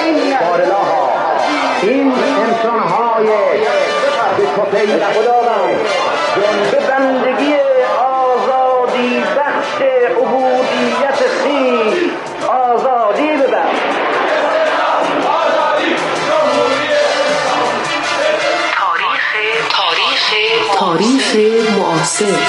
بارلاها این انسانهای به کفه خداوند به بندگی آزادی بخش عبودیت خویش آزادی ببخش. تاریخ معاصر.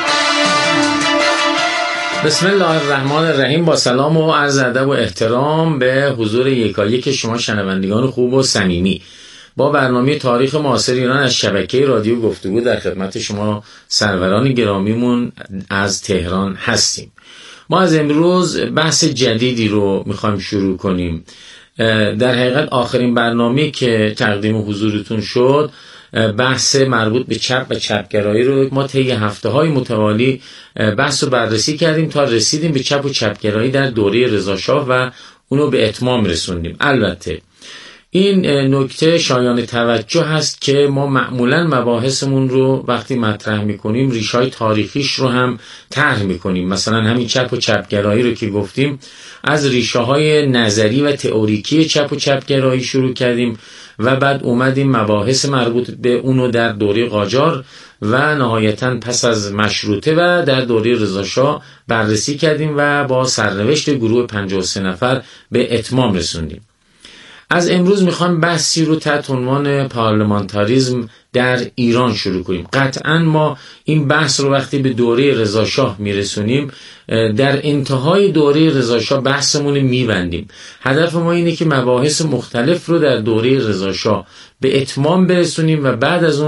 بسم الله الرحمن الرحیم. با سلام و عرض ادب و احترام به حضور یکایک شما شنوندگان خوب و صمیمی، با برنامه تاریخ معاصر ایران از شبکه رادیو گفتگو در خدمت شما سروران گرامیمون از تهران هستیم. ما از امروز بحث جدیدی رو میخوایم شروع کنیم. در حقیقت آخرین برنامه که تقدیم حضورتون شد بحث مربوط به چپ و چپگرایی رو ما طی هفته‌های متوالی بحث و بررسی کردیم تا رسیدیم به چپ و چپگرایی در دوره رضاشاه و اونو به اتمام رسوندیم. البته این نکته شایان توجه هست که ما معمولاً مباحثمون رو وقتی مطرح می‌کنیم ریشه‌های تاریخیش رو هم طرح می‌کنیم. مثلا همین چپ و چپگرایی رو که گفتیم از ریشه‌های نظری و تئوریکی چپ و چپگرایی شروع کردیم و بعد اومدیم مباحث مربوط به اونو در دوره قاجار و نهایتاً پس از مشروطه و در دوره رضاشاه بررسی کردیم و با سرنوشت گروه 53 نفر به اتمام رسوندیم. از امروز میخوام بحثی رو تحت عنوان پارلمانتاریسم در ایران شروع کنیم. قطعاً ما این بحث رو وقتی به دوره رضاشاه میرسونیم در انتهای دوره رضاشاه بحثمون میبندیم. هدف ما اینه که مباحث مختلف رو در دوره رضاشاه به اتمام برسونیم و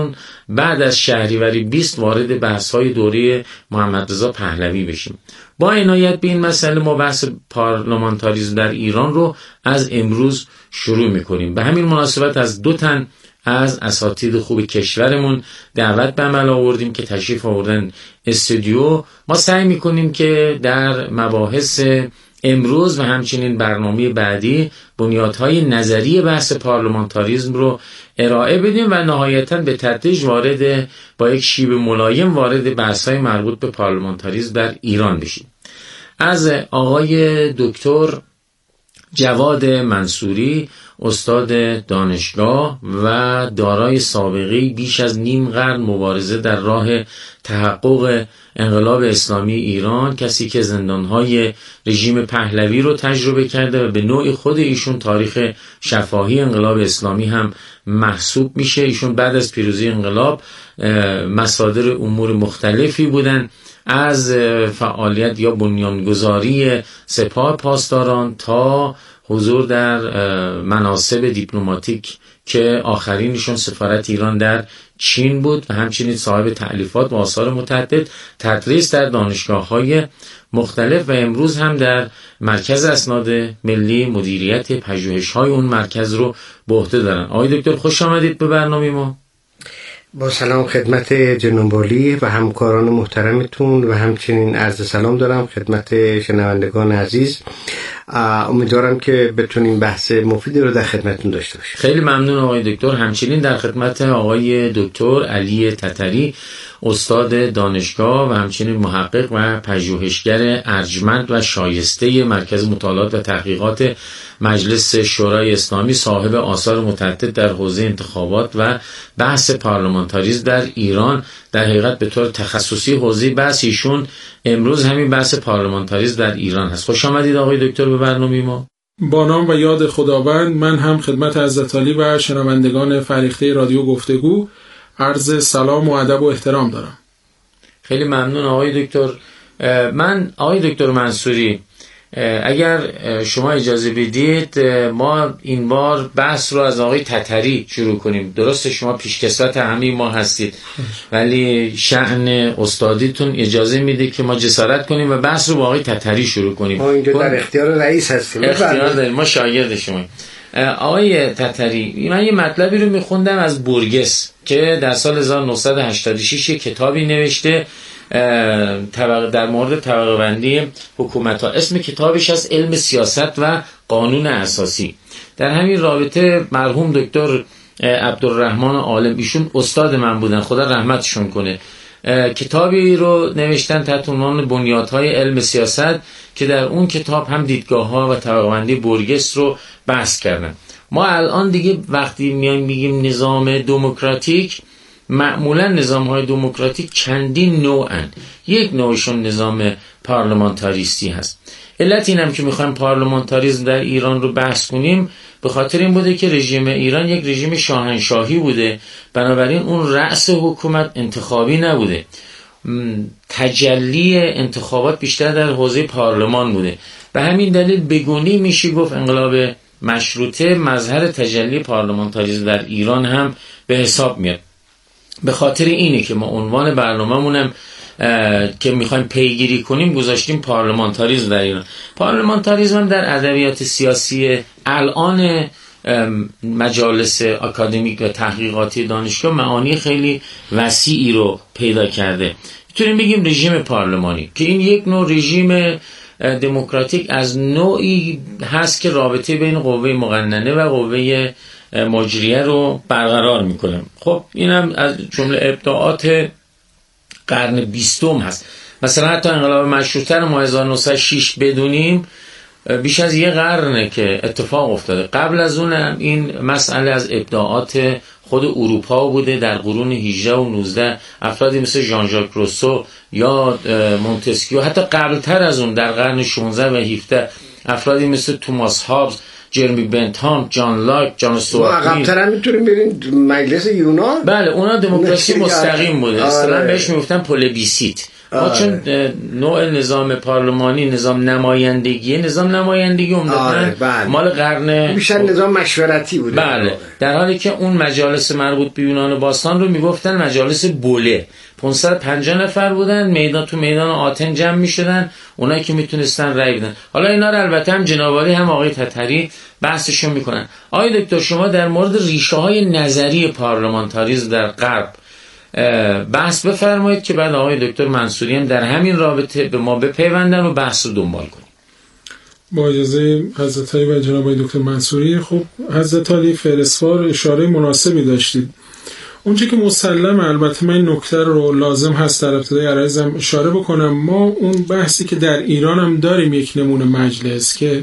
بعد از شهریور 20 وارد بحث‌های دوره محمد رضا پهلوی بشیم. با عنایت به این مسئله ما بحث پارلمانتاریسم در ایران رو از امروز شروع میکنیم. به همین مناسبت از 2 تن از اساتید خوب کشورمون دعوت به عمل آوردیم که تشریف آوردن استودیو. ما سعی میکنیم که در مباحث امروز و همچنین برنامه بعدی بنیادهای نظری بحث پارلمانتاریسم رو ارائه بدیم و نهایتاً به تدریج با یک شیب ملایم وارد بحث‌های مربوط به پارلمانتاریسم در ایران بشیم. از آقای دکتر جواد منصوری، استاد دانشگاه و دارای سابقه بیش از نیم قرن مبارزه در راه تحقق انقلاب اسلامی ایران، کسی که زندانهای رژیم پهلوی رو تجربه کرده و به نوع خود ایشون تاریخ شفاهی انقلاب اسلامی هم محسوب میشه. ایشون بعد از پیروزی انقلاب مصادر امور مختلفی بودن، از فعالیت یا بنیانگذاری سپاه پاسداران تا حضور در مناصب دیپلماتیک که آخرینشون سفارت ایران در چین بود و همچنین صاحب تألیفات و آثار متعدد، تدریس در دانشگاه‌های مختلف و امروز هم در مرکز اسناد ملی مدیریت پژوهش‌های اون مرکز رو به عهده دارن. آقای دکتر خوش آمدید به برنامه ما. با سلام خدمت جناب والی و همکاران محترمتون و همچنین عرض سلام دارم خدمت شنوندگان عزیز. امیدوارم که بتونیم بحث مفیدی رو در خدمتتون داشته باشیم. خیلی ممنون آقای دکتر. همچنین در خدمت آقای دکتر علی تتری، استاد دانشگاه و همچنین محقق و پژوهشگر ارجمند و شایسته مرکز مطالعات و تحقیقات مجلس شورای اسلامی، صاحب آثار متعدد در حوزه انتخابات و بحث پارلمانتاریسم در ایران. در حقیقت به طور تخصصی حوزه بحث ایشون امروز همین بحث پارلمانتاریسم در ایران هست. خوش آمدید آقای دکتر به برنامه ما. با نام و یاد خداوند، من هم خدمت حضرت عالی و شنوندگان فریخته رادیو گفتگو عرض سلام و ادب و احترام دارم. خیلی ممنون آقای دکتر. من آقای دکتر منصوری، اگر شما اجازه بدید ما این بار بحث رو از آقای تتری شروع کنیم. درسته شما پیشکسوت همه ما هستید ولی شأن استادیتون اجازه میده که ما جسارت کنیم و بحث رو با آقای تتری شروع کنیم. ما اینجا در اختیار رئیس هستیم. اختیار داریم، ما شاگرد شما. آقای تتری، من یه مطلبی رو میخوندم از بورگس که در سال 1986 یه کتابی نوشته در مورد طبقه بندی حکومت ها. اسم کتابش از علم سیاست و قانون اساسی. در همین رابطه مرحوم دکتر عبدالرحمن عالم، ایشون استاد من بودن، خدا رحمتشون کنه، کتابی رو نوشتن تحت عنوان بنیادهای علم سیاست که در اون کتاب هم دیدگاه‌ها و طبقه‌بندی بورگس رو بحث کردن. ما الان دیگه وقتی میگیم نظام دموکراتیک، معمولا نظام‌های دموکراتیک چندین نوعن. یک نوعشون نظام پارلمانتاریستی هست. علت اینم که میخوایم پارلمانتاریسم در ایران رو بحث کنیم به خاطر این بوده که رژیم ایران یک رژیم شاهنشاهی بوده، بنابراین اون رأس حکومت انتخابی نبوده، تجلی انتخابات بیشتر در حوزه پارلمان بوده. به همین دلیل بگونی میشه گفت انقلاب مشروطه مظهر تجلی پارلمانتاریسم در ایران هم به حساب میاد. به خاطر اینه که ما عنوان برنامه‌مونم که میخوایم پیگیری کنیم گذاشتیم پارلمانتاریسم در ایران. پارلمانتاریسم در ادبیات سیاسی الان مجالس اکادمیک و تحقیقاتی دانشگاه معانی خیلی وسیعی رو پیدا کرده. میتونیم بگیم رژیم پارلمانی که این یک نوع رژیم دموکراتیک از نوعی هست که رابطه بین قوه مقننه و قوه مجریه رو برقرار میکنه. خب اینم از جمله ابداعات قرن 20 هست. مثلا حتی انقلاب مشروطه رو ما 1906 بدونیم بیش از یه قرنه که اتفاق افتاده. قبل از اون هم این مسئله از ابداعات خود اروپا بوده. در قرون 18 و 19 افرادی مثل ژان ژاک روسو یا مونتسکیو، حتی قبلتر از اون در قرن 16 و 17 افرادی مثل توماس هابز، جرمی بنتام، جان لاک، جان استوارت میل. عقب‌تر هم میتونیم بریم مجلس یونان. بله اونا دموکراسی مستقیم بوده. اصطلاحاً بهش میگفتن پلبیسیت. چون نوع نظام پارلمانی نظام نمایندگی عمدتاً مال قرن بیشتر نظام مشورتی بوده. بله، در حالی که اون مجالس مربوط به یونان باستان رو میگفتن مجالس بوله. 550 نفر بودن، تو میدان آتن جمع میشدن، اونایی که میتونستن رأی بدن. حالا اینا رو البته هم جنابعالی هم آقای تتری بحثشون میکنن. آقای دکتر شما در مورد ریشه های نظری پارلمانتاریسم در غرب بحث بفرمایید که بعد آقای دکتر منصوری هم در همین رابطه به ما بپیوندن و بحث رو دنبال کنیم. با اجازه حضرت علی و جناب آقای دکتر منصوری، خب حضرت علی فهرستوار اشاره مناسبی داشتید. اونچه که مسلم، البته من این نکته رو لازم هست در ابتدای عرایزم اشاره بکنم، ما اون بحثی که در ایران هم داریم یک نمونه مجلس که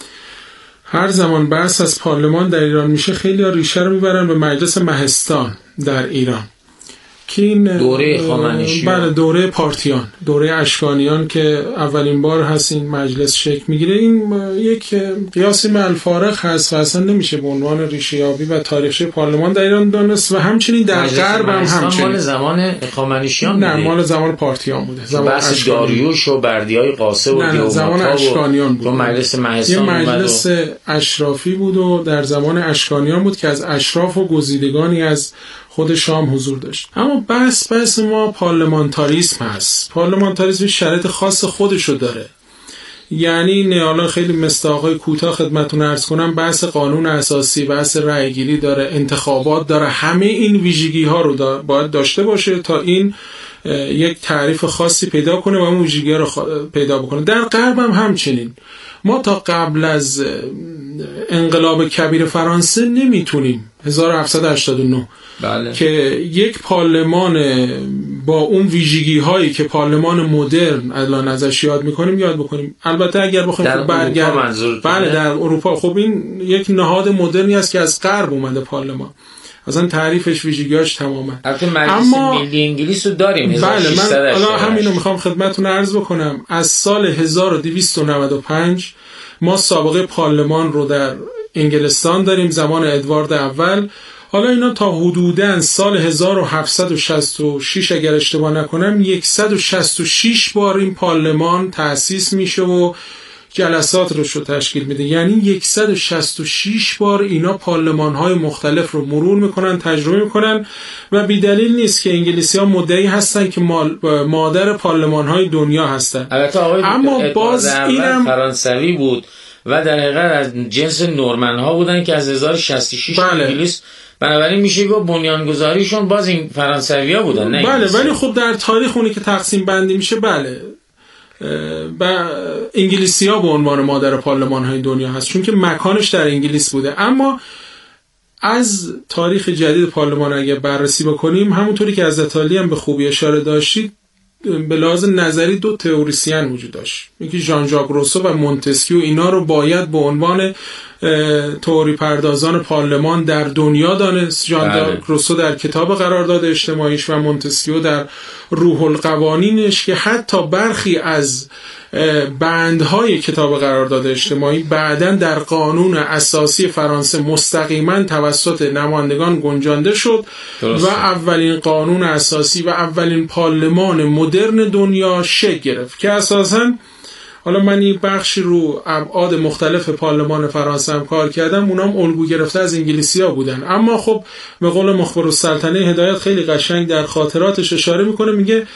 هر زمان بحث از پارلمان در ایران میشه خیلی ها ریشه رو میبرن به مجلس مهستان در ایران که این دوره خامنشیان، بله دوره پارتیان، دوره اشکانیان که اولین بار هست این مجلس شکل میگیره. این یک قیاسی مع الفارق هست و اصلا نمیشه به عنوان ریشه یابی و تاریخچه پارلمان در ایران دانست و همچنین در غرب هم همچنین. مال زمان خامنشیان نه، مال زمان پارتیان بوده. زمان بحث داریوش و بردیای قاسه و دیوماتا زمان اشکانیان بود. مجلس مهستان، یه مجلس اشرافی بود و در زمان اشکانیان بود که از اشراف و گزیدگانی از خود شام حضور داشت. اما بحث ما پارلمانتاریسم هست. پارلمانتاریسم شرایط خاص خودشو داره. یعنی نه، حالا خیلی مستاقای کوتاه خدمتتون عرض کنم، بحث قانون اساسی، بحث رأیگیری داره، انتخابات داره، همه این ویژگی ها رو باید داشته باشه تا این یک تعریف خاصی پیدا کنه و اون ویژگی ها رو پیدا بکنه. در غرب هم همچنین. ما تا قبل از انقلاب کبیر فرانسه نمیتونیم 1789 بله. که یک پارلمان با اون ویژگی هایی که پارلمان مدرن الان ازش یاد میکنیم یاد بکنیم. البته اگر بخوایم برگردیم، بله در اروپا، خب این یک نهاد مدرنی است که از غرب اومده پارلمان، اصلا تعریفش ویژگیاش تماما. اما ملی انگلیس رو داریم. بله، من الان همینو میخوام خدمتتون عرض بکنم. از سال 1295 ما سابقه پارلمان رو در انگلستان داریم، زمان ادوارد اول. حالا اینا تا حدوداً سال 1766 اگر اشتباه نکنم 166 بار این پارلمان تأسیس میشه و جلسات رو تشکیل میده. یعنی 166 بار اینا پارلمان‌های مختلف رو مرور میکنن، تجربه میکنن و بی‌دلیل نیست که انگلیسی‌ها مدعی هستن که مادر پارلمان‌های دنیا هستن. اما باز اینم فرانسوی بود و در حقیقت از جنس نورمن‌ها بودن که از 1066 انگلیس، بنابراین میشه گفت بنیانگذاریشون باز این فرانسوی‌ها بودن. نه بله، ولی خب در تاریخ اونی که تقسیم بندی میشه، بله، و انگلیسی‌ها به عنوان مادر پارلمان‌های دنیا هست چون که مکانش در انگلیس بوده. اما از تاریخ جدید پارلمان اگه بررسی بکنیم، همونطوری که از علی هم به خوبی اشاره داشتید، به لحاظ نظری دو تئوریسین وجود داشت. یکی ژان ژاک روسو و مونتسکیو. اینا رو باید به عنوان تئوری پردازان پارلمان در دنیا دانست. ژان ژاک روسو در کتاب قرارداد اجتماعیش و مونتسکیو در روح القوانینش، که حتی برخی از بندهای کتاب قرارداد اجتماعی بعداً در قانون اساسی فرانسه مستقیما توسط نمایندگان گنجانده شد و اولین قانون اساسی و اولین پارلمان مدرن دنیا شکل گرفت، که اساساً حالا من این بخشی رو ابعاد مختلف پارلمان فرانسه هم کار کردم، اونام الگو گرفته از انگلیسی‌ها بودن. اما خب به قول مخبرالسلطنه هدایت خیلی قشنگ در خاطراتش اشاره میکنه، میگه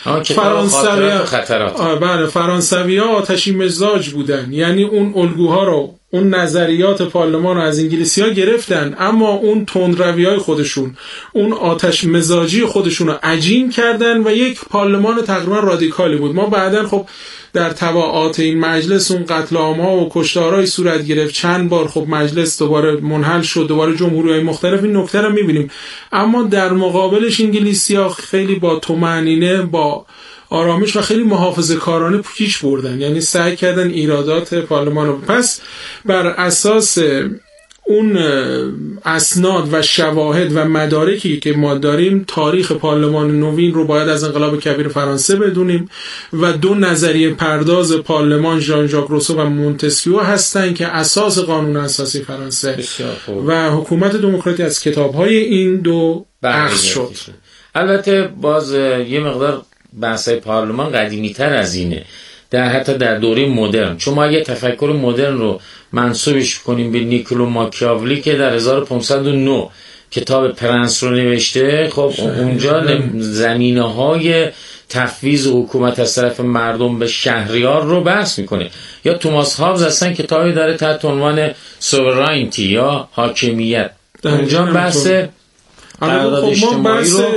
فرانسوی‌ها آتشی مزاج بودن، یعنی اون الگوها رو، اون نظریات پارلمان رو از انگلیسی‌ها گرفتن، اما اون تندروی‌های خودشون، اون آتش مزاجی خودشون رو عجین کردن و یک پارلمان تقریبا رادیکالی بود. ما بعداً خب در تبعات این مجلس اون قتل عام‌ها و کشتارهای صورت گرفت، چند بار خب مجلس دوباره منحل شد، دوباره جمهوری‌های مختلف، این نکته رو می‌بینیم. اما در مقابلش انگلیسی‌ها خیلی با طمأنینه، با آرامش و خیلی محافظه‌کارانه پیش بردن، یعنی سعی کردن ایرادات پارلمان رو. پس بر اساس اون اسناد و شواهد و مدارکی که ما داریم، تاریخ پارلمان نوین رو باید از انقلاب کبیر فرانسه بدونیم و دو نظریه پرداز پارلمان، ژان ژاک روسو و مونتسکیو هستن که اساس قانون اساسی فرانسه و حکومت دموکراتی از کتاب‌های این دو اخذ شد. البته باز یه مقدار بحث‌های پارلمان قدیمی‌تر از اینه، حتی در دوره مدرن، چون ما اگه تفکر مدرن رو منسوبش کنیم به نیکولو ماکیاولی که در 1509 کتاب پرنس رو نوشته، خب اونجا زمینه‌های تفویض حکومت از طرف مردم به شهریار رو بحث میکنه. یا توماس هابز اصلا کتابی داره تحت عنوان سوورینتی یا حاکمیت، اونجا بحث قرارداد اجتماعی رو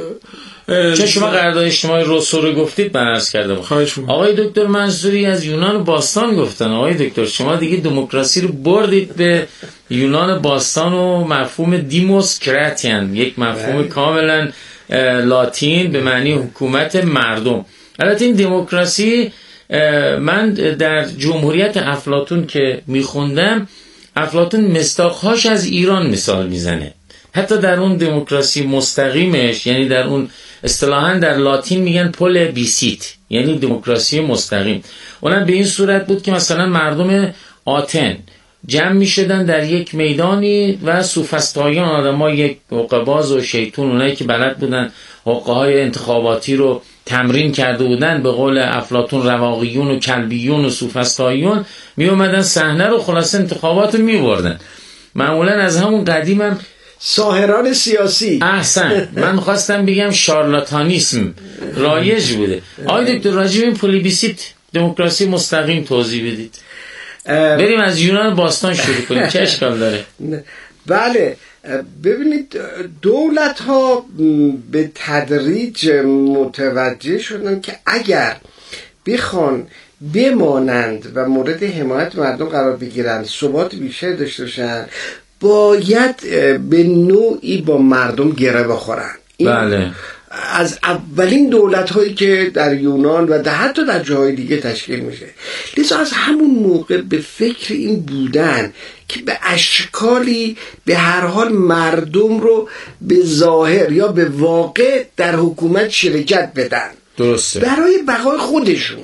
چه شما قرارداد اجتماعی روسو رو گفتید، من عرض کردم. آقای دکتر منصوری از یونان باستان گفتن. آقای دکتر شما دیگه دموکراسی رو بردید به یونان باستان و مفهوم دیموسکراتیان، یک مفهوم کاملا لاتین به معنی حکومت مردم. البته این دموکراسی، من در جمهوریت افلاطون که میخوندم، افلاطون مصداقهاش از ایران مثال میزنه. حتی در اون دموکراسی مستقیمش، یعنی در اون اصطلاحاً در لاتین میگن پول بیسیت، یعنی دموکراسی مستقیم، اونم به این صورت بود که مثلا مردم آتن جمع میشدن در یک میدانی و سوفسطائیان، آدم‌ها، یک حقه‌باز و شیطون، اونایی که بلد بودن حقه‌های انتخاباتی رو تمرین کرده بودن، به قول افلاطون رواقیون و کلبیون و سوفسطائیون، می اومدن صحنه رو، خلاصه انتخابات رو می‌بردن. معمولاً از همون قدیمم ساحران سیاسی. احسن، من خواستم بگم شارلاتانیسم رایج بوده. آقای دکتر راجع به این پلیبیسیت، دموکراسی مستقیم توضیح بدید. بریم از یونان باستان شروع کنیم، چه اشکال داره؟ بله، ببینید دولت ها به تدریج متوجه شدن که اگر بخوان بمانند و مورد حمایت مردم قرار بگیرن، ثبات بیشتر داشته باشن، باید به نوعی با مردم گره بخورن. بله. از اولین دولت هایی که در یونان و حتی در جاهای دیگه تشکیل میشه، لذا از همون موقع به فکر این بودن که به اشکالی به هر حال مردم رو به ظاهر یا به واقع در حکومت شرکت بدن، درسته، برای بقای خودشون.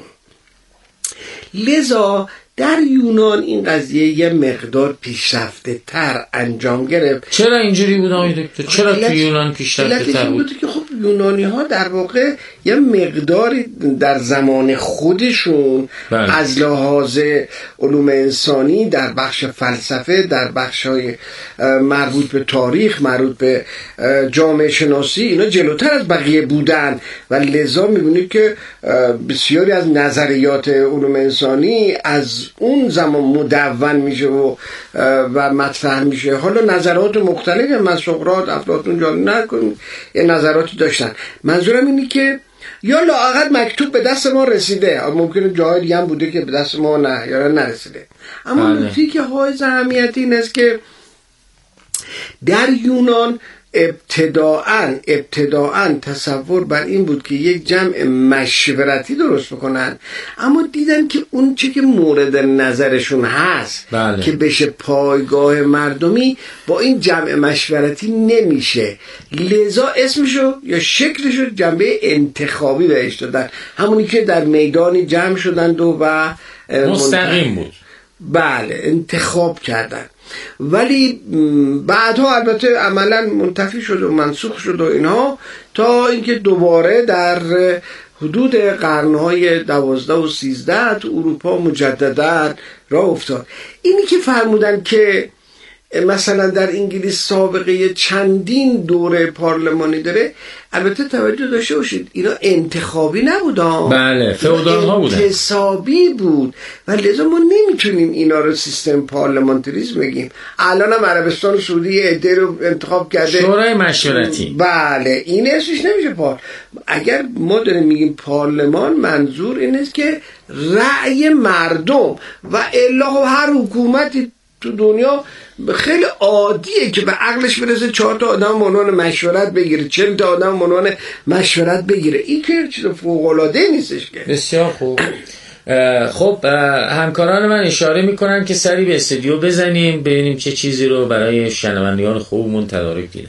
لذا در یونان این قضیه یه مقدار پیشرفته تر انجام گرفت. چرا اینجوری بود آقای دکتر؟ چرا تو یونان پیشرفته تر بود؟ که خب یونانی ها در واقع یه مقداری در زمان خودشون از لحاظ علوم انسانی، در بخش فلسفه، در بخش‌های مربوط به تاریخ، مربوط به جامعه شناسی، اینا جلوتر از بقیه بودن و لذا می‌بینید که بسیاری از نظریات علوم انسانی از اون زمان مدون میشه و مطرح میشه. حالا نظرات مختلف من سقراط، افلاطون جا نکنیم یه نظراتی داشتن. منظورم اینه که یا لااقل مکتوب به دست ما رسیده، ممکنه جاهای دیگه هم بوده که به دست ما یا نرسیده، اما نکته که حائز اهمیت این است که در یونان ابتداعاً تصور بر این بود که یک جمع مشورتی درست بکنن، اما دیدن که اون چه که مورد نظرشون هست که بشه پایگاه مردمی با این جمع مشورتی نمیشه، لذا اسمشو یا شکلشو جنبه انتخابی بهش دادن، همونی که در میدانی جمع شدند و مستقیم بود. بله، انتخاب کردن. ولی بعدها البته عملا منتفی شد و منسوخ شد و اینها، تا اینکه دوباره در حدود قرنهای 12 و 13 تو اروپا مجددا راه افتاد. اینی که فرمودن که مثلا در انگلیس سابقه چندین دوره پارلمانی داره، البته توجه داشته باشید اینا انتخابی نبودن، بله فئودال ها بودن، انتصابی بود و لذا ما نمیتونیم اینا رو سیستم پارلمانتریسم بگیم. الان هم عربستان سعودی عده رو انتخاب کرده، شورای مشورتی. بله این اسمش نمیشه اگر ما داریم میگیم پارلمان، منظور این است که رأی مردم، و الا هر حکومتی تو دنیا خیلی عادیه که به عقلش برسه 4 تا آدم عنوان مشورت بگیره، 40 تا آدم عنوان مشورت بگیره. این که چیز فوق‌العاده نیستش که. بسیار خوب. خب همکاران من اشاره میکنن که سری به استودیو بزنیم ببینیم چه چیزی رو برای شنوندگان خوبمون تدارک دیدن.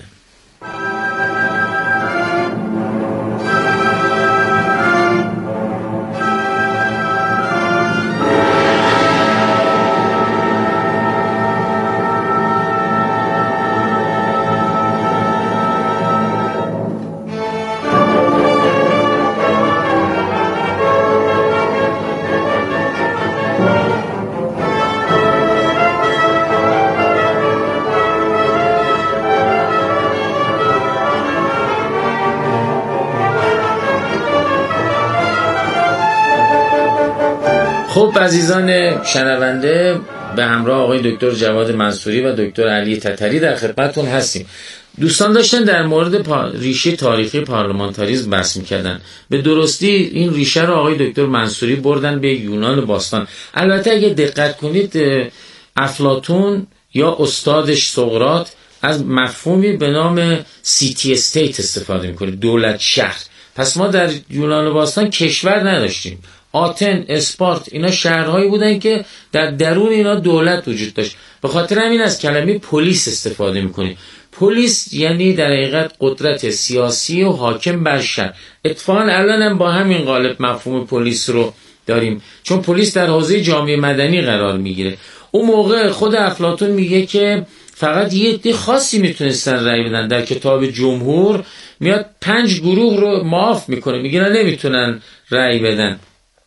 خب عزیزان شنونده، به همراه آقای دکتر جواد منصوری و دکتر علی تتری در خدمتتون هستیم. دوستان داشتن در مورد ریشه تاریخی پارلمانتاریسم بحث می‌کردن. به درستی این ریشه رو آقای دکتر منصوری بردن به یونان باستان. البته اگه دقت کنید افلاطون یا استادش سقراط از مفهومی به نام سیتی استیت استفاده می‌کنه، دولت شهر. پس ما در یونان باستان کشور نداشتیم. آتن، اسپارت اینا شهرهایی بودن که در درون اینا دولت وجود داشت. به خاطر همین از کلمه پلیس استفاده میکنیم. پلیس یعنی در حقیقت قدرت سیاسی و حاکم بر شهر. اتفاقا الان هم با همین قالب مفهوم پلیس رو داریم، چون پلیس در حوزه جامعه مدنی قرار میگیره. اون موقع خود افلاطون میگه که فقط یه عده خاصی میتونستن رأی بدن. در کتاب جمهور میاد 5 گروه رو معاف میکنه، میگه نمیتونن رأی بدن.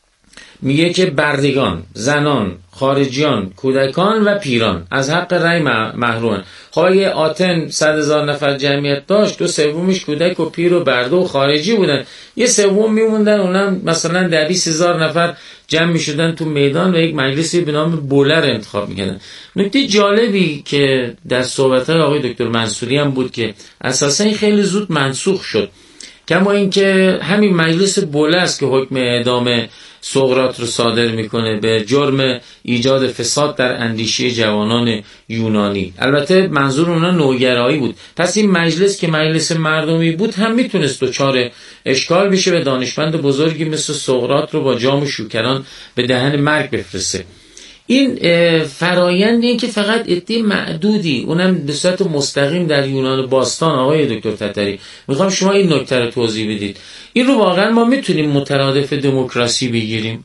میگه که بردگان، زنان، خارجیان، کودکان و پیران از حق رأی محرومن. خب اگه آتن 100,000 نفر جمعیت داشت، 2/3 کودک و پیر و برده و خارجی بودن، 1/3 میموندن، اونم مثلا 20,000 نفر جمع میشدن تو میدان و یک مجلسی به نام بولر انتخاب میکردن. نکته جالبی که در صحبت‌های آقای دکتر منصوری هم بود که اساسا این خیلی زود منسوخ شد، کما اینکه همین مجلس بوله است که حکم اعدام سقراط رو صادر میکنه به جرم ایجاد فساد در اندیشه جوانان یونانی. البته منظور اونا نوگرایی بود. پس این مجلس که مجلس مردمی بود هم میتونست دچار اشکال بشه و دانشمند بزرگی مثل سقراط رو با جام شوکران به دهن مرگ بفرسته. این فرایند این که فقط عده معدودی، اونم به صورت مستقیم در یونان باستان. آقای دکتر تتری میخوام شما این نکته رو توضیح بدید. این رو واقعا ما میتونیم مترادف دموکراسی بگیریم؟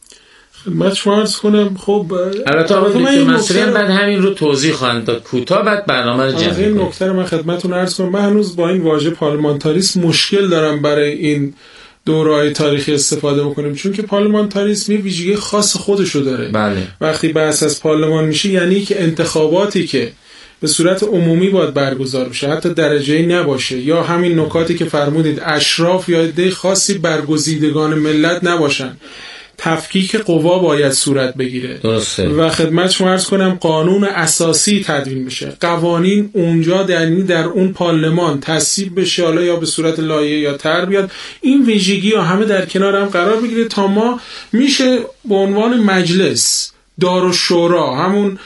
خدمت شما عرض کنم. خب البته آقای دکتر منصوری هم بعد همین رو توضیح خواهند داد کوتاه، بعد برنامه رو جمع کنیم. این نکته رو من خدمتتون عرض کنم. من هنوز با این واژه پارلمانتاریسم مشکل دارم برای این دوره‌های تاریخی استفاده بکنیم، چون که پارلمانتاریسم یه ویژگی خاص خودشو داره. بله. وقتی بحث از پارلمان میشه یعنی که انتخاباتی که به صورت عمومی باید برگزار بشه، حتی درجه‌ای نباشه، یا همین نکاتی که فرمودید اشراف یا عده خاصی برگزیدگان ملت نباشن، تفکیک قوا باید صورت بگیره. درسته. و خدمت شما عرض کنم قانون اساسی تدوین بشه، قوانین اونجا در اون پارلمان تصویب بشه، حالا یا به صورت لایحه یا طرح بیاد. این ویژگی ها همه در کنار هم قرار بگیره تا ما میشه به عنوان مجلس دارالشورا، همون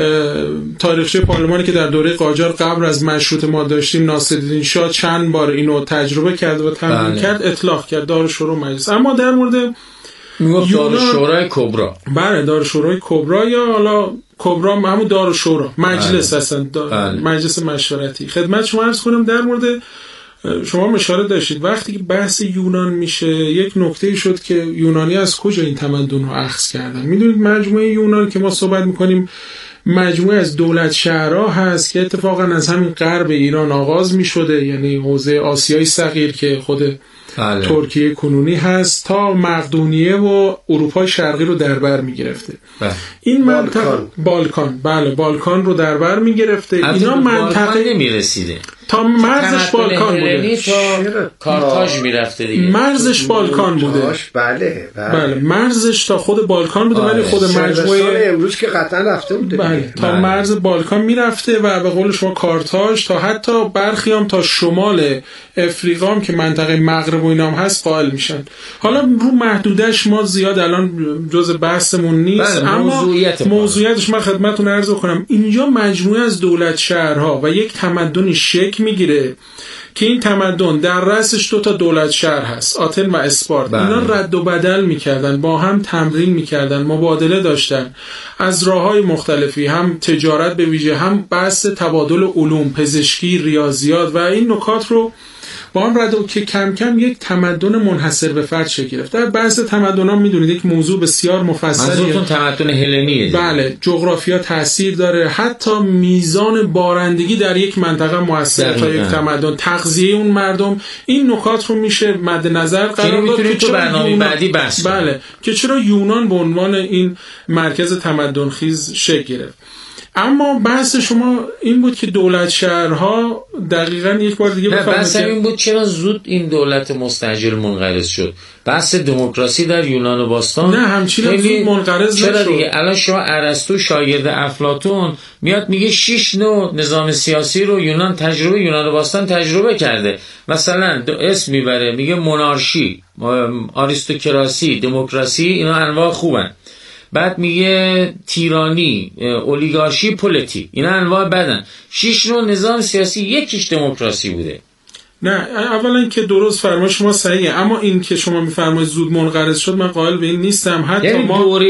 تاریخچه پارلمانی که در دوره قاجار قبل از مشروطه ما داشتیم، ناصرالدین شاه چند بار اینو تجربه کرد و تمرین کرد، اطلاق کرد دارالشورا مجلس. اما در مورد دارالشورای کبرا، بله دارالشورای کبرا یا حالا کبرا همون دارالشورا مجلس هستن، مجلس مشورتی. خدمت شما عرض کنم در مورد شما اشاره داشتید وقتی که بحث یونان میشه یک نکته شد که یونانی از کجا این تمدن رو اخذ کردن. میدونید مجموعه یونان که ما صحبت میکنیم مجموعه از دولت شهرها هست که اتفاقا از همین غرب ایران آغاز میشده، یعنی حوزه آسیای صغیر که خود ترکیه کنونی هست تا مقدونیه و اروپای شرقی رو در بر میگرفته. این منطقه بالکان رو در بر میگرفته. اینا منطقه نمیرسیده تا مرزش بالکان بوده، تا کارتاژ میرفته دیگه، مرزش بالکان بوده. بله مرزش تا خود بالکان بوده، ولی خود مجموعه امروز که قطعا رفته بوده. بله تا مرز بالکان میرفته و به قول شما کارتاژ تا حتی برخیام تا شمال افریقا هم که منطقه مغرب و اینام هست قائل میشن. حالا رو محدودش ما زیاد الان جزء بحثمون نیست، اما موضوعیتش من خدمتتون عرض کنم اینجا مجموعه از دولت شهرها و یک تمدنی شکل میگیره که این تمدن در رأسش 2 تا دولت شهر هست، آتن و اسپارت. اینا رد و بدل میکردن، با هم تمرین میکردن، مبادله داشتن از راههای مختلفی، هم تجارت به ویژه، هم بحث تبادل علوم، پزشکی، ریاضیات و این نکات رو با هم رد و که کم کم یک تمدن منحصر به فرد شکل گرفت. در بحث تمدن‌ها میدونید یک موضوع بسیار مفصلیه. منظورتون تمدن هلنیه؟ بله، جغرافیا تاثیر داره، حتی میزان بارندگی در یک منطقه موثر تا یک تمدن، تغذیه اون مردم، این نکات رو میشه مد نظر قرار داد که تو برنامه بعدی بحث کنیم. بله که چرا یونان به عنوان این مرکز تمدن خیز شکل گرفت. اما بحث شما این بود که دولت شهرها دقیقاً یک بار دیگه بفهمید. بحث این بود چرا زود این دولت مستعجل منقرض شد. بحث دموکراسی در یونان باستان نه همچنین زود منقرض نشد. چرا دیگه الان شما ارسطو شاگرد افلاطون میاد میگه 6 نوع نظام سیاسی رو یونان باستان تجربه کرده. مثلا اسم میبره میگه مونارشی، آریستوکراسی، دموکراسی، اینا انواع خوبن. بعد میگه تیرانی، اولیگارشی، پولیتی، اینا انواع بدن. 6 نوع نظام سیاسی، یکیش دموکراسی بوده. نه اولا که درست فرمایش شما صحیحه، اما این که شما میفرمایید زود منقرض شد من قائل به این نیستم. حتی یعنی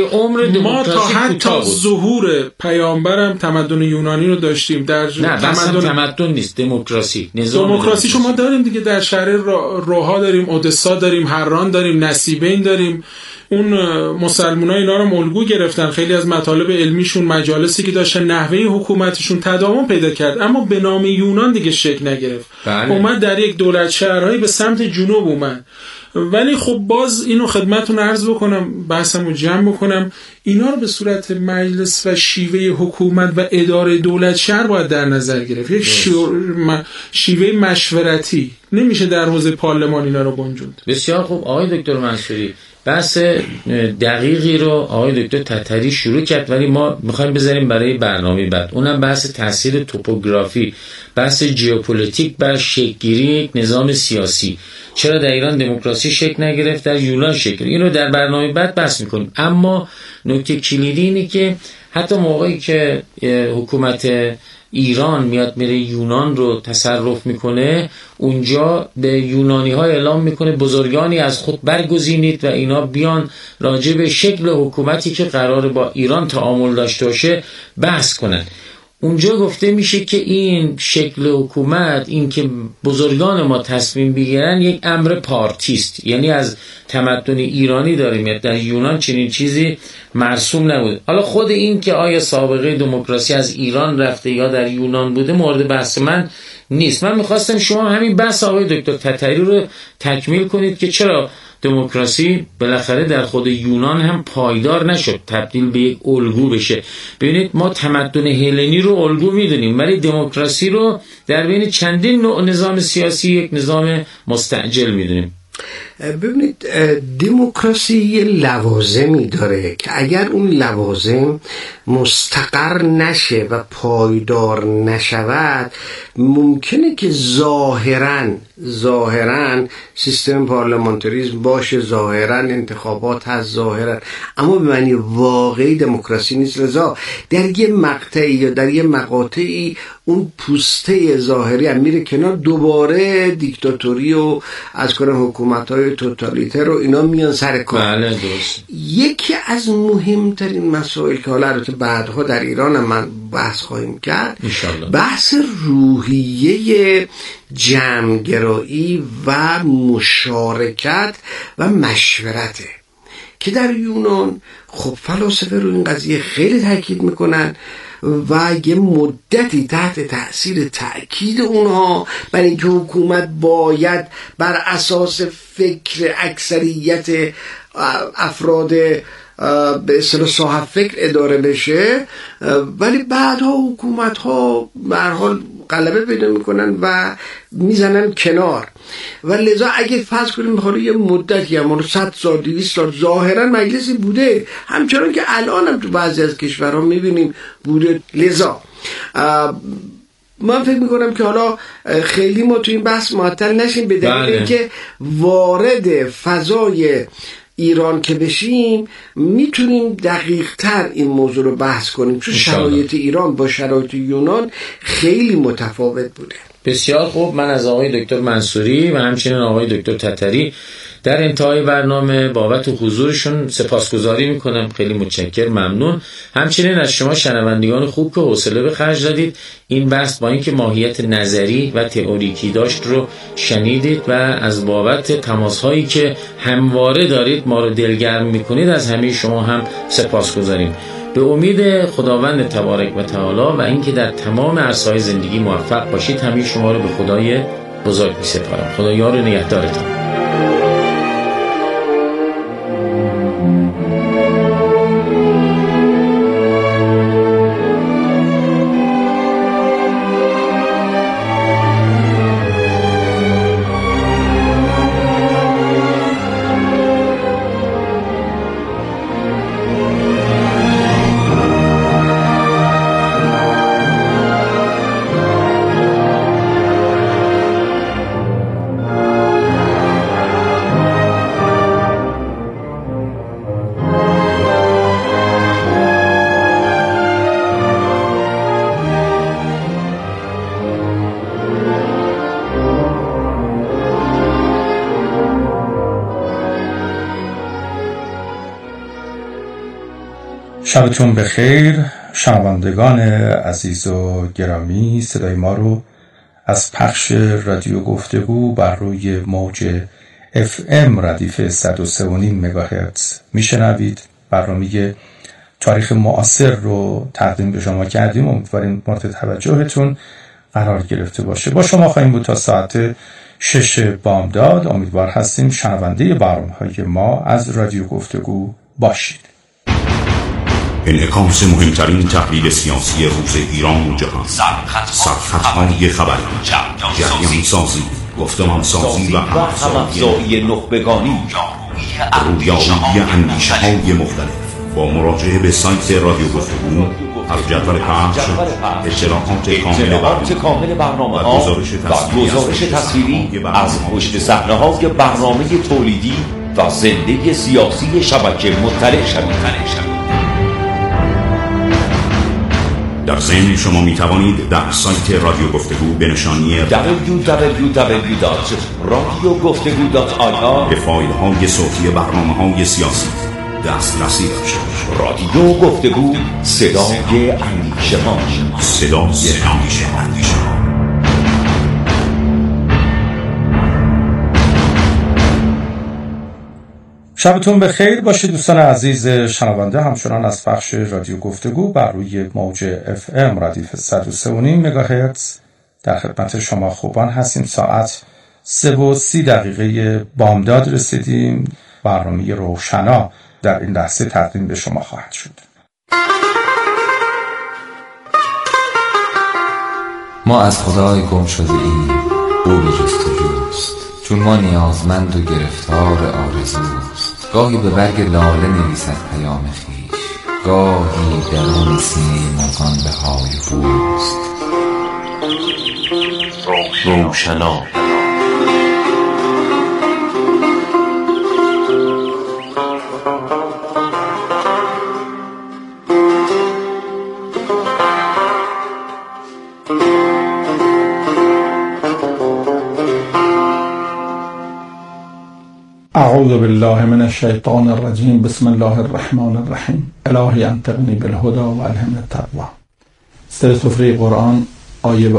ما تا حتی ظهور پیامبرم تمدن یونانی رو داشتیم. در تمدن نیست، دموکراسی شما داریم دیگه، در شهر روها داریم، اودسا داریم، هران داریم، نسیبین داریم. اون مسلمان‌ها اینا رو الگو گرفتن، خیلی از مطالب علمیشون، مجالسی که داشتن، نحوه حکومتشون تداوم پیدا کرد، اما به نام یونان دیگه شکل نگرفت. اومد در یک دولت شهرهایی به سمت جنوب اومد. ولی خب باز اینو خدمتتون عرض بکنم، بحثمو جمع بکنم، اینا رو به صورت مجلس و شیوه حکومت و اداره دولت شهر باید در نظر گرفت. یک شیوه مشورتی نمیشه در حوزه پارلمان اینا رو گنجوند. بسیار خوب آقای دکتر منصوری، بحث دقیقی رو آقای دکتر تتری شروع کرد، ولی ما میخوایم بذاریم برای برنامه بعد. اونم بحث تاثیر توپوگرافی، بحث ژئوپلیتیک بر شکل‌گیری یک نظام سیاسی. چرا در ایران دموکراسی شکل نگرفت، در یونان شکل. اینو در برنامه بعد بحث میکنیم. اما نکته کلیدی اینه که حتی موقعی که حکومت ایران میاد میره یونان رو تصرف میکنه، اونجا به یونانی ها اعلام میکنه بزرگانی از خود برگزینید و اینا بیان راجع به شکل حکومتی که قراره با ایران تعامل داشته باشه بحث کنن. اونجا گفته میشه که این شکل حکومت، این که بزرگان ما تصمیم بگیرن، یک امر پارتیست. یعنی از تمدن ایرانی داریم، در یونان چنین چیزی مرسوم نبود. حالا خود این که آیا سابقه دموکراسی از ایران رفته یا در یونان بوده مورد بحث من نیست. من میخواستم شما همین بحث آقای دکتر تتری رو تکمیل کنید که چرا دموکراسی بالاخره در خود یونان هم پایدار نشد، تبدیل به یک الگو بشه. ببینید ما تمدن هلنی رو الگو میدونیم، ولی دموکراسی رو در بین چندین نوع نظام سیاسی یک نظام مستعجل میدونیم. ببینید دموکراسی یه لوازمی داره که اگر اون لوازم مستقر نشه و پایدار نشود ممکنه که ظاهراً سیستم پارلمانتریسم باشه، ظاهراً انتخابات هست، ظاهراً، اما به معنی واقعی دموکراسی نیست. رضا در یه مقطعی یا در یه مقاطعی اون پوسته ظاهری هم میره کنار، دوباره دیکتاتوری و از کنم حکومت‌های توتالیتر و اینا میان سر کار. بله درست. یکی از مهمترین مسائل که حالا البته بعدها در ایران هم من بحث خواهیم کرد انشالله، بحث روحیه جمع‌گرایی و مشارکت و مشورته که در یونان خب فلاسفه رو این قضیه خیلی تاکید میکنن و یه مدتی تحت تأثیر تأکید اونها برای اینکه حکومت باید بر اساس فکر اکثریت افراد به اصطلاح صاحب فکر اداره بشه، ولی بعدها حکومت ها به هر حال غلبه پیدا میکنن و میزنن کنار و لذا اگه فرض کنیم حالا یه مدتی هم 100 سال 200 سال ظاهرا مجلسی بوده، همچنان که الان هم تو بعضی از کشورها میبینیم بوده. لذا من فکر میکنم که حالا خیلی ما تو این بحث معطل نشیم به دلیل اینکه وارد فضای ایران که بشیم میتونیم دقیق تر این موضوع رو بحث کنیم، چون شرایط ایران با شرایط یونان خیلی متفاوت بوده. بسیار خوب. من از آقای دکتر منصوری و همچنین آقای دکتر تتری در انتهای برنامه بابت حضورشون سپاسگزاری میکنم. خیلی متشکرم، ممنون. همچنین از شما شنوندگان خوب که حوصله به خرج دادید. این بحث با اینکه ماهیت نظری و تئوریکی داشت رو شنیدید و از بابت تماس‌هایی که همواره دارید ما رو دلگرم میکنید از همه شما هم سپاسگزاریم. به امید خداوند تبارک و تعالی و اینکه در تمام عرصه‌های زندگی موفق باشید، همه شما رو به خدای بزرگ می‌سپارم. خدا یار و نگهدارتون. شبتون بخیر شنوندگان عزیز و گرامی. صدای ما رو از پخش رادیو گفتگو بر روی موج FM ردیف 103.5 مگاهرتز میشنوید. برنامه تاریخ معاصر رو تقدیم به شما کردیم، امیدواریم مورد توجهتون قرار گرفته باشه. با شما خواهیم بود تا ساعت 6 بامداد. امیدوار هستیم شنونده برنامه‌های ما از رادیو گفتگو باشید. انعکاس مهمترین تحلیل سیاسی روز ایران و جهان، سرخطهای خبری، جریان سازی، گفتمان سازی و همافزایی نخبگانی، رویارویی اندیشه های مختلف. با مراجعه به سایت رادیو گفتگو از جدول پخش، اطلاعات کامل برنامه ها و گزارش تصویری از پشت صحنه های برنامه تولیدی و زنده سیاسی شبکه مطلع شوید. در ضمن شما می توانید در سایت رادیو گفتگو به نشانی www.radiogoftegu.ir به فایل های صوتی برنامه های سیاسی دسترسی داشته باشید. رادیو گفتگو، صدای اندیشمان، صدای اندیشمان. شبتون بخیر باشه دوستان عزیز شنونده. همچنان از پخش رادیو گفتگو بر روی موج FM ردیف 103.5 مگاهرتز در خدمت شما خوبان هستیم. ساعت 3:30 بامداد رسیدیم. برنامه روشنا در این لحظه تقدیم به شما خواهد شد. ما از خدای گم شده ایم، او به جستجوست. چون ما نیازمند و گرفتار آرزوست. گاهی به برگ لاله نویسد پیام خویش، گاهی درون سینه مرغان به های هوست. روشنا اعوذ بالله من الشیطان الرجیم. بسم الله الرحمن الرحیم. الهی انطقنی بالهدى و الهمنی التقوی. سر سفره قرآن آیه